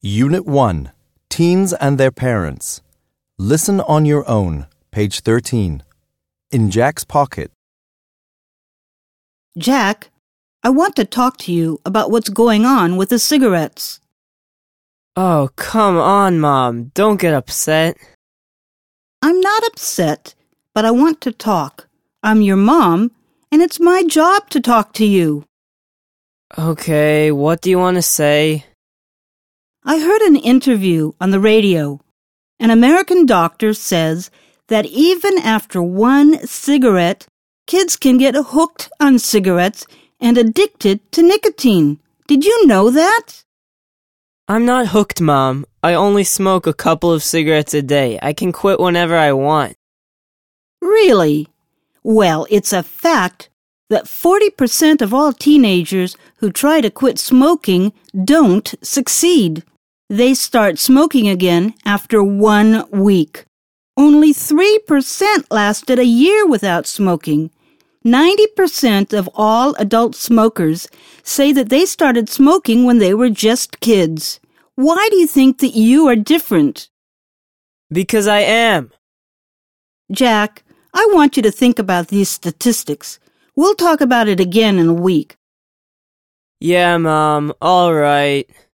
Unit 1, Teens and Their Parents. Listen on your own, page 13. In Jack's pocket. Jack, I want to talk to you about what's going on with the cigarettes. Oh, come on, Mom. Don't get upset. I'm not upset, but I want to talk. I'm your mom, and it's my job to talk to you. Okay, what do you want to say? I heard an interview on the radio. An American doctor says that even after one cigarette, kids can get hooked on cigarettes and addicted to nicotine. Did you know that? I'm not hooked, Mom. I only smoke a couple of cigarettes a day. I can quit whenever I want. Really? Well, it's a fact that 40% of all teenagers who try to quit smoking don't succeed. They start smoking again after 1 week. Only 3% lasted a year without smoking. 90% of all adult smokers say that they started smoking when they were just kids. Why do you think that you are different? Because I am. Jack, I want you to think about these statistics. We'll talk about it again in a week. Yeah, Mom. All right.